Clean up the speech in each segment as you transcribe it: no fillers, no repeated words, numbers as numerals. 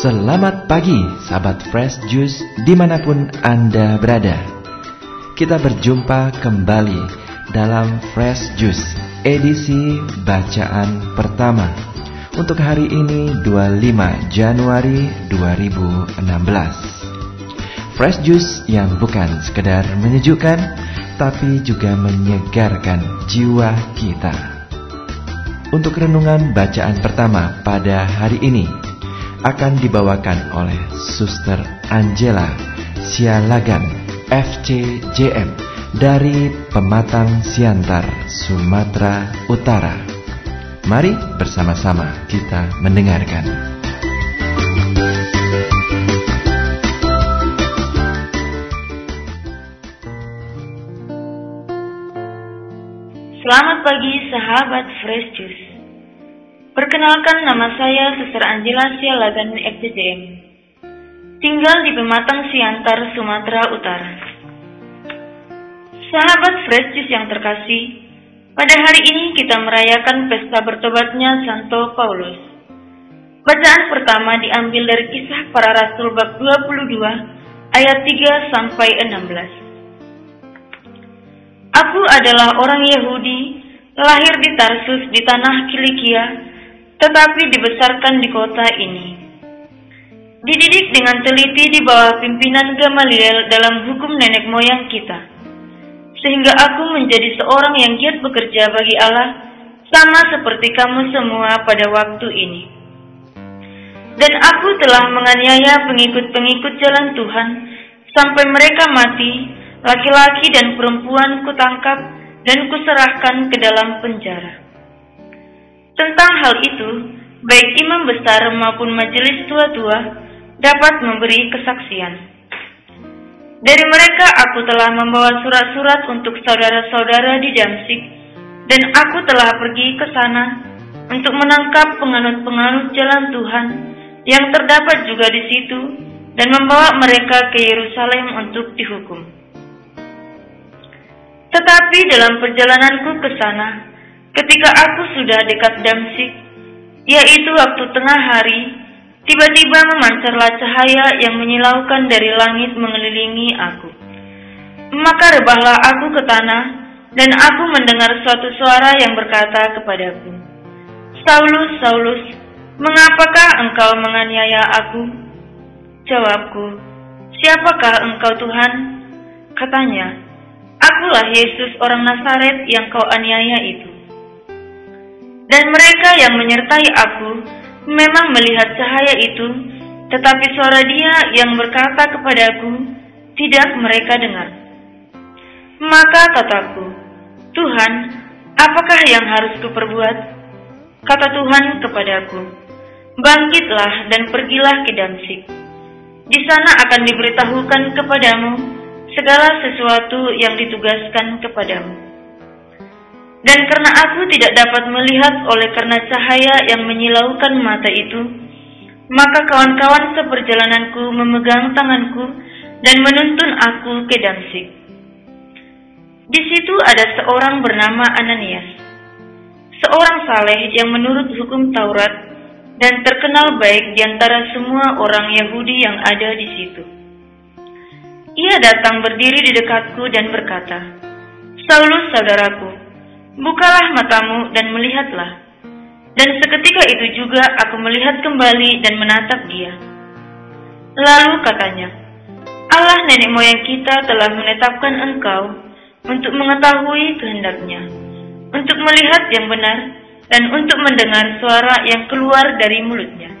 Selamat pagi, sahabat Fresh Juice dimanapun Anda berada. Kita berjumpa kembali dalam Fresh Juice edisi bacaan pertama untuk hari ini 25 Januari 2016. Fresh Juice yang bukan sekedar menyejukkan, tapi juga menyegarkan jiwa kita. Untuk renungan bacaan pertama pada hari ini akan dibawakan oleh Suster Angela Sialagan FCJM dari Pematang Siantar, Sumatera Utara. Mari bersama-sama kita mendengarkan. Selamat pagi sahabat Fresh Juice. Perkenalkan, nama saya Suster Angela Sialagan FCJM. Tinggal di Pematang Siantar, Sumatera Utara. Sahabat Fresh Juice yang terkasih, pada hari ini kita merayakan pesta bertobatnya Santo Paulus. Bacaan pertama diambil dari Kisah Para Rasul bab 22 ayat 3 sampai 16. Aku adalah orang Yahudi, lahir di Tarsus di tanah Kilikia, tetapi dibesarkan di kota ini. Dididik dengan teliti di bawah pimpinan Gamaliel dalam hukum nenek moyang kita, sehingga aku menjadi seorang yang giat bekerja bagi Allah, sama seperti kamu semua pada waktu ini. Dan aku telah menganiaya pengikut-pengikut jalan Tuhan, sampai mereka mati, laki-laki dan perempuan kutangkap dan kuserahkan ke dalam penjara. Tentang hal itu, baik imam besar maupun majelis tua-tua dapat memberi kesaksian. Dari mereka aku telah membawa surat-surat untuk saudara-saudara di Damsyik, dan aku telah pergi ke sana untuk menangkap penganut-penganut jalan Tuhan yang terdapat juga di situ, dan membawa mereka ke Yerusalem untuk dihukum. Tetapi dalam perjalananku ke sana, ketika aku sudah dekat Damsyik, yaitu waktu tengah hari, tiba-tiba memancarlah cahaya yang menyilaukan dari langit mengelilingi aku. Maka rebahlah aku ke tanah, dan aku mendengar suatu suara yang berkata kepadaku, "Saulus, Saulus, mengapakah engkau menganiaya aku?" Jawabku, "Siapakah engkau Tuhan?" Katanya, "Akulah Yesus orang Nazaret yang kau aniaya itu." Dan mereka yang menyertai aku memang melihat cahaya itu, tetapi suara Dia yang berkata kepadaku tidak mereka dengar. Maka kataku, "Tuhan, apakah yang harus kuperbuat?" Kata Tuhan kepadaku, "Bangkitlah dan pergilah ke Damsyik. Di sana akan diberitahukan kepadamu segala sesuatu yang ditugaskan kepadamu." Dan karena aku tidak dapat melihat oleh karena cahaya yang menyilaukan mata itu, maka kawan-kawan seperjalananku memegang tanganku dan menuntun aku ke Damsyik. Di situ ada seorang bernama Ananias, seorang saleh yang menurut hukum Taurat dan terkenal baik di antara semua orang Yahudi yang ada di situ. Ia datang berdiri di dekatku dan berkata, "Saulus, saudaraku, bukalah matamu dan melihatlah." Dan seketika itu juga aku melihat kembali dan menatap dia. Lalu katanya, "Allah nenek moyang kita telah menetapkan engkau untuk mengetahui kehendaknya, untuk melihat yang benar, dan untuk mendengar suara yang keluar dari mulutnya.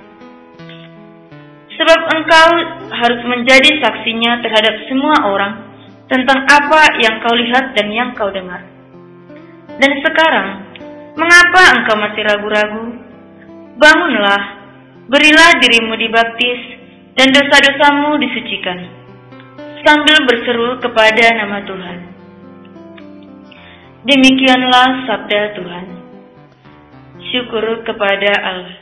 Sebab engkau harus menjadi saksinya terhadap semua orang tentang apa yang kau lihat dan yang kau dengar. Dan sekarang, mengapa engkau masih ragu-ragu? Bangunlah, berilah dirimu dibaptis, dan dosa-dosamu disucikan, sambil berseru kepada nama Tuhan." Demikianlah sabda Tuhan. Syukur kepada Allah.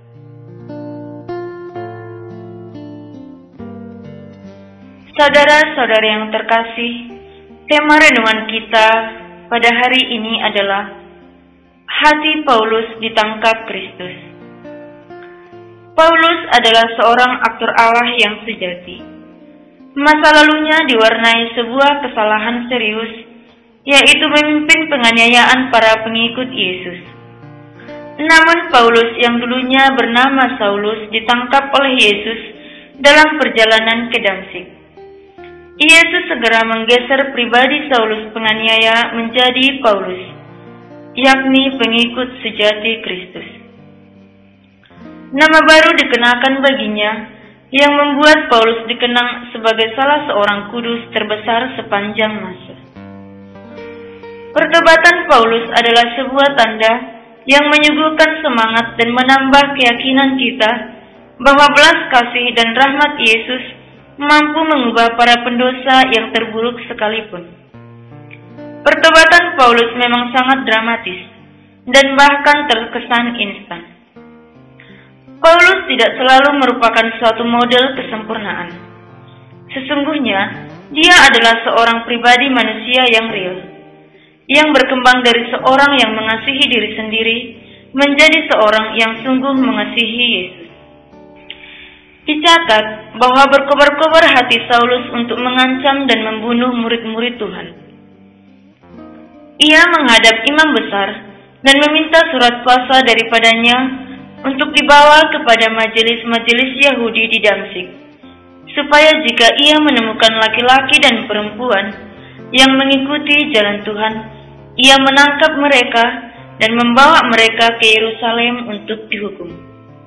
Saudara-saudara yang terkasih, tema renungan kita pada hari ini adalah hati Paulus ditangkap Kristus. Paulus adalah seorang aktor Allah yang sejati. Masa lalunya diwarnai sebuah kesalahan serius, yaitu memimpin penganiayaan para pengikut Yesus. Namun Paulus yang dulunya bernama Saulus ditangkap oleh Yesus dalam perjalanan ke Damsyik. Yesus segera menggeser pribadi Saulus penganiaya menjadi Paulus, yakni pengikut sejati Kristus. Nama baru dikenakan baginya, yang membuat Paulus dikenang sebagai salah seorang kudus terbesar sepanjang masa. Pertobatan Paulus adalah sebuah tanda yang menyuguhkan semangat dan menambah keyakinan kita bahwa belas kasih dan rahmat Yesus mampu mengubah para pendosa yang terburuk sekalipun. Pertobatan Paulus memang sangat dramatis dan bahkan terkesan instan. Paulus tidak selalu merupakan suatu model kesempurnaan. Sesungguhnya, dia adalah seorang pribadi manusia yang real, yang berkembang dari seorang yang mengasihi diri sendiri menjadi seorang yang sungguh mengasihi Yesus. Dicatat bahwa berkobar-kobar hati Saulus untuk mengancam dan membunuh murid-murid Tuhan. Ia menghadap imam besar dan meminta surat kuasa daripadanya untuk dibawa kepada majelis-majelis Yahudi di Damsyik, supaya jika ia menemukan laki-laki dan perempuan yang mengikuti jalan Tuhan, ia menangkap mereka dan membawa mereka ke Yerusalem untuk dihukum.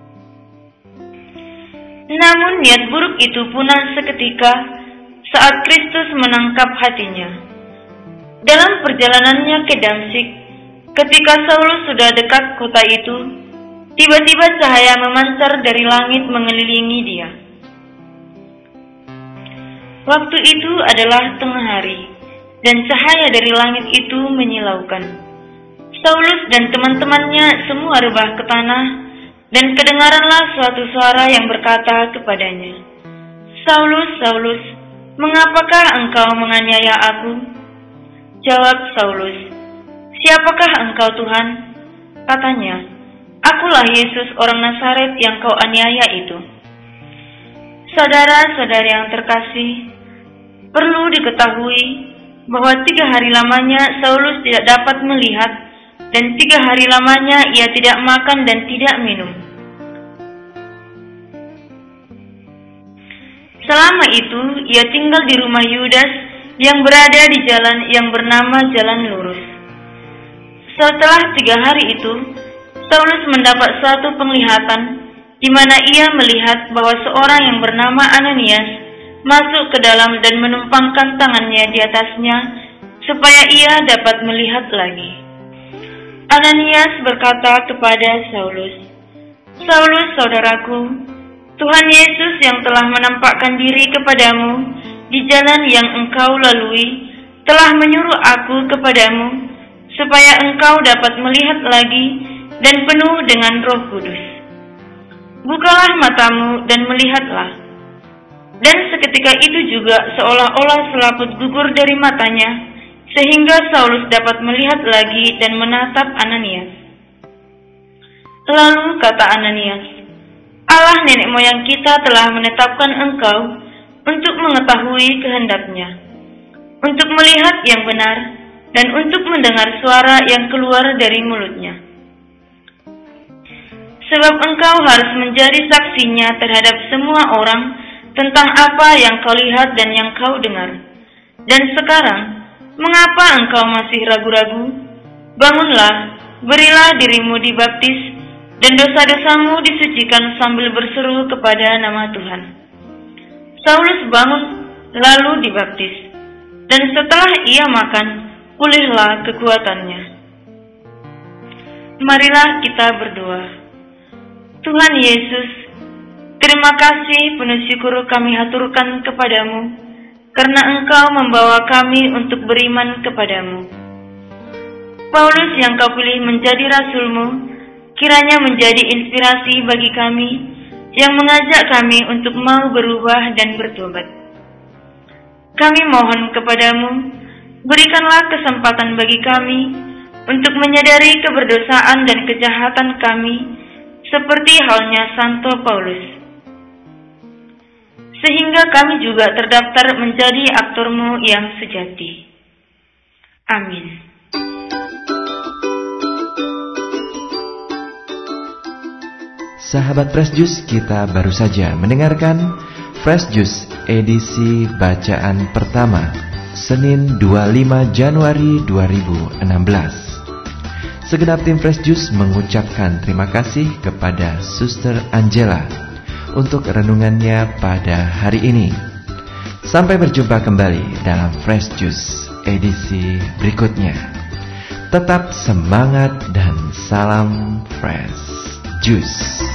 Namun niat buruk itu punah seketika saat Kristus menangkap hatinya. Dalam perjalanannya ke Damsyik, ketika Saulus sudah dekat kota itu, tiba-tiba cahaya memancar dari langit mengelilingi dia. Waktu itu adalah tengah hari, dan cahaya dari langit itu menyilaukan. Saulus dan teman-temannya semua rebah ke tanah, dan kedengaranlah suatu suara yang berkata kepadanya, "Saulus, Saulus, mengapakah engkau menganiaya aku?" Jawab Saulus, "Siapakah engkau, Tuhan?" Katanya, "Akulah Yesus orang Nazaret yang kau aniaya itu." Saudara-saudara yang terkasih, perlu diketahui bahwa 3 hari lamanya Saulus tidak dapat melihat, dan 3 hari lamanya ia tidak makan dan tidak minum. Selama itu ia tinggal di rumah Yudas yang berada di jalan yang bernama Jalan Lurus. Setelah 3 hari itu, Saulus mendapat suatu penglihatan di mana ia melihat bahwa seorang yang bernama Ananias masuk ke dalam dan menumpangkan tangannya di atasnya supaya ia dapat melihat lagi. Ananias berkata kepada Saulus, "Saulus, saudaraku, Tuhan Yesus yang telah menampakkan diri kepadamu di jalan yang engkau lalui telah menyuruh aku kepadamu supaya engkau dapat melihat lagi dan penuh dengan Roh Kudus. Bukalah matamu dan melihatlah." Dan seketika itu juga seolah-olah selaput gugur dari matanya, sehingga Saulus dapat melihat lagi dan menatap Ananias. Lalu kata Ananias, "Allah nenek moyang kita telah menetapkan engkau untuk mengetahui kehendaknya, untuk melihat yang benar, dan untuk mendengar suara yang keluar dari mulutnya. Sebab engkau harus menjadi saksinya terhadap semua orang tentang apa yang kau lihat dan yang kau dengar. Dan sekarang, mengapa engkau masih ragu-ragu? Bangunlah, berilah dirimu dibaptis, dan dosa-dosamu disucikan sambil berseru kepada nama Tuhan." Saulus bangun lalu dibaptis, dan setelah ia makan, pulihlah kekuatannya. Marilah kita berdoa. Tuhan Yesus, terima kasih penuh syukur kami haturkan kepadamu, karena Engkau membawa kami untuk beriman kepadamu. Paulus yang Kau pilih menjadi rasulmu, kiranya menjadi inspirasi bagi kami, yang mengajak kami untuk mau berubah dan bertobat. Kami mohon kepadamu, berikanlah kesempatan bagi kami untuk menyadari keberdosaan dan kejahatan kami, seperti halnya Santo Paulus. Sehingga kami juga terdaftar menjadi aktormu yang sejati. Amin. Sahabat Fresh Juice, kita baru saja mendengarkan Fresh Juice edisi bacaan pertama Senin 25 Januari 2016. Segenap tim Fresh Juice mengucapkan terima kasih kepada Suster Angela untuk renungannya pada hari ini. Sampai berjumpa kembali dalam Fresh Juice edisi berikutnya. Tetap semangat dan salam Fresh Juice.